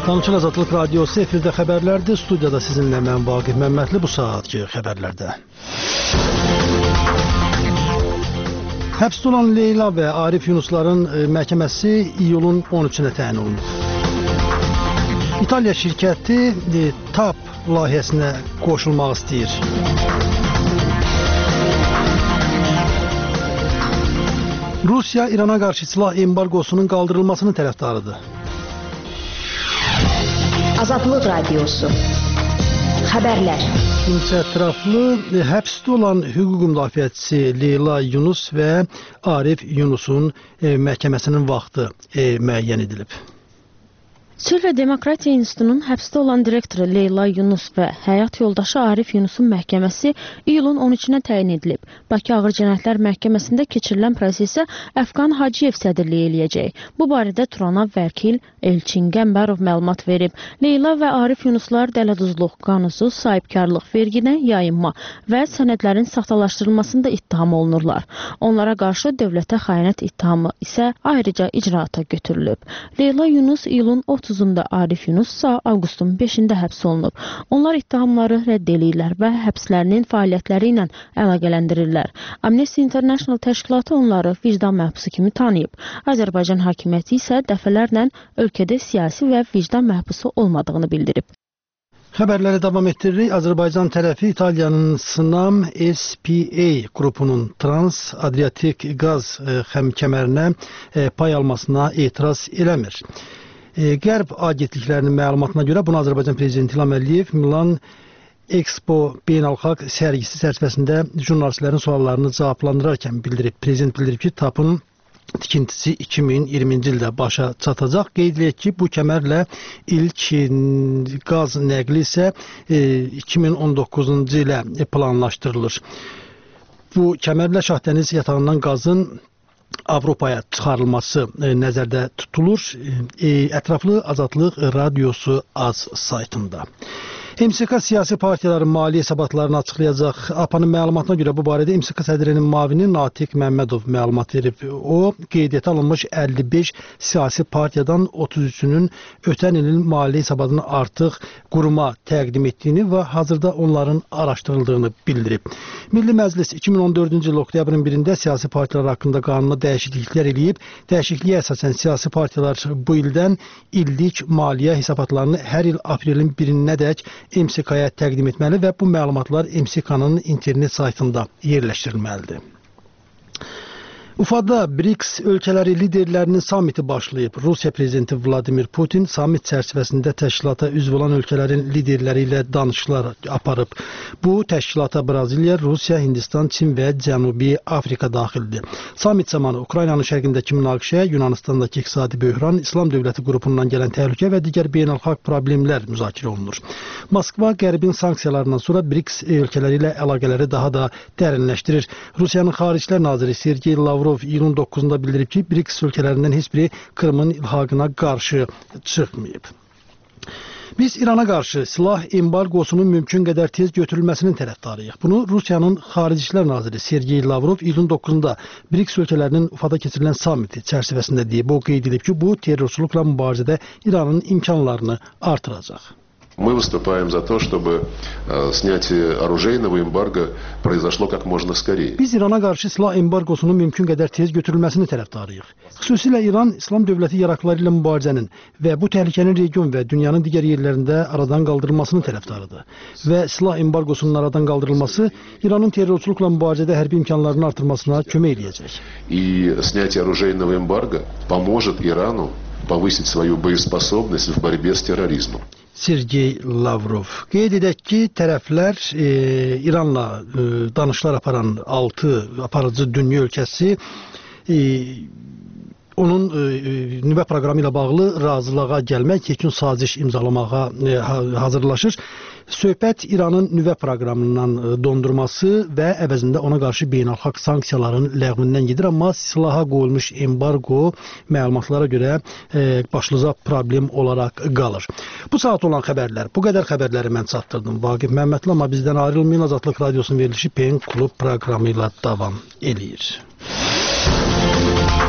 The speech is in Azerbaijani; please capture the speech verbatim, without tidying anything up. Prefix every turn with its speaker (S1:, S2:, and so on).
S1: Danışıq Azadlıq Radiosu efirdə xəbərlərdir. Studiyada sizinlə mən Vaqif Məmmədli bu saatki xəbərlərdə. Həbsdə olan Leyla və Arif Yunusların məhkəməsi iyulun on üçünə təyin olunub. İtaliya şirkəti TAP layihəsinə qoşulmaq istəyir. Rusiya İrana qarşı silah embargosunun qaldırılmasının tərəfdarıdır.
S2: Azadlıq Radiosu Xəbərlər.
S1: Şimdi ətraflı həbsdə olan hüquq müdafiəçisi Leyla Yunus və Arif Yunusun e, məhkəməsinin vaxtı e, müəyyən edilib.
S3: Sülh və Demokratiya İnstitutunun həbsdə olan direktoru Leyla Yunus və həyat yoldaşı Arif Yunusun məhkəməsi iyulun on üçünə təyin edilib. Bakı Ağır Cinayətlər Məhkəməsində keçirilən prosesə Əfqan Hacıyev sədrlik eləyəcək. Bu barədə Turana vəkil Elçin Qəmbərov məlumat verib. Leyla və Arif Yunuslar dələduzluq, qanunsuz sahibkarlıq, verginə yayınma və sənədlərin saxtalaşdırılmasında ittiham olunurlar. Onlara qarşı dövlətə xəyanət ittihamı isə ayrıca icraata götürülüb. Leyla Yunus iyulun otuzunda, Arif Yunus isə avqustun beşində həbs olunub. Onlar ittihamları rədd edirlər və həbslərinin fəaliyyətləri ilə əlaqələndirirlər. Amnesty International təşkilatı onları vicdan məhbusu kimi tanıyıb. Azərbaycan hakimiyyəti isə dəfələrlə ölkədə siyasi və vicdan məhbusu olmadığını bildirib.
S1: Xəbərləri davam etdiririk. Azərbaycan tərəfi İtaliyanın Snam S P A qrupunun Trans-Adriatik qaz xəmkəmərinə pay almasına etiraz eləmir. Qərb agentliklərinin məlumatına görə bunu Azərbaycan Prezidenti İlham Əliyev Milan Expo beynəlxalq sərgisi çərçivəsində jurnalistlərin suallarını cavablandırarkən bildirib. Prezident bildirib ki, TAP-ın tikintisi iki min iyirminci ildə başa çatacaq. Qeyd edək ki, bu kəmərlə ilk qaz nəqli isə iki min on doqquzuncu ilə planlaşdırılır. Bu kəmərlə Şahdəniz yatağından qazın Avropaya çıxarılması e, nəzərdə tutulur. E, ətraflı Azadlıq Radiosu az saytında. M S K siyasi partiyaların mali hesabatlarını açıqlayacaq. A P A-nın məlumatına görə bu barədə M S K sədrinin müavini Natiq Məmmədov məlumat verib. O, qeydiyyata alınmış əlli beş siyasi partiyadan otuz üçünün ötən ilin mali hesabatını artıq quruma təqdim etdiyini və hazırda onların araşdırıldığını bildirib. Milli Məclis iki min on dördüncü il oktyabrın birində siyasi partiyalar haqqında qanuna dəyişikliklər eləyib. Dəyişikliyə əsasən siyasi partiyalar bu ildən illik maliyyə hesabatlarını hər il aprelin birinədək M S K-ya təqdim etməli və bu məlumatlar M S K-nın internet saytında yerləşdirilməlidir. Ufada BRICS ölkələri liderlərinin samiti başlayıb. Rusiya prezidenti Vladimir Putin samit çərçivəsində təşkilata üzv olan ölkələrin liderləri ilə danışıqlar aparıb. Bu təşkilata Braziliya, Rusiya, Hindistan, Çin və Cənubi Afrika daxildir. Samit zamanı Ukraynanın şərqindəki münaqişə, Yunanistandakı iqtisadi böhran, İslam dövləti qrupundan gələn təhlükə və digər beynəlxalq problemlər müzakirə olunur. Moskva qərbin sanksiyalarından sonra BRICS ölkələri ilə əlaqələri daha da dərinləşdirir. Rusiyanın Xaricilər naziri Sergey Lavrov iyulun doqquzunda bildirib ki, BRICS ölkələrindən heç biri Krımın ilhaqına qarşı çıxmayıb. Biz İrana qarşı silah embargosunun mümkün qədər tez götürülməsinin tərəfdarıyıq. Bunu Rusiyanın Xaricilər naziri Sergey Lavrov iyulun doqquzunda BRICS ölkələrinin Ufada keçirilən samiti çərçivəsində deyib. O qeyd edib ki, bu terrorçuluqla mübarizədə İranın imkanlarını artıracaq.
S4: Мы выступаем за то, чтобы снятие оружейного эмбарго произошло как можно скорее.
S1: Biz İrana qarşı silah embargosunun mümkün qədər tez götürülməsini tərəfdarıyıq. Xüsusilə İran İslam dövləti yaraqları ilə mübarizənin və bu təhlükənin region və dünyanın digər yerlərində aradan qaldırılmasının tərəfdarıdır. Və silah embargosunun aradan qaldırılması İranın terrorçuluqla mübarizədə hərbi imkanlarını artırmasına kömək eləyəcək.
S4: И снятие оружейного эмбарго поможет Ирану повысить свою боеспособность в борьбе с терроризмом.
S1: Sergey Lavrov. Qeyd edək ki, tərəflər e, İranla e, danışıqlar aparan altı aparıcı dünya ölkəsi e, onun e, nüvə proqramı ilə bağlı razılığa gəlmək, yekun saziş imzalamağa e, hazırlaşır. Söhbət İranın nüvə proqramından dondurması və əvəzində ona qarşı beynəlxalq sanksiyaların ləğvindən gedir, amma silaha qoyulmuş embargo məlumatlara görə e, başlıca problem olaraq qalır. Bu saat olan xəbərlər, bu qədər xəbərləri mən çatdırdım. Vaqif Məmmədli, amma bizdən ayrılmayın. Azadlıq Radiosunun verilişi Pen Klub proqramı ilə davam eləyir.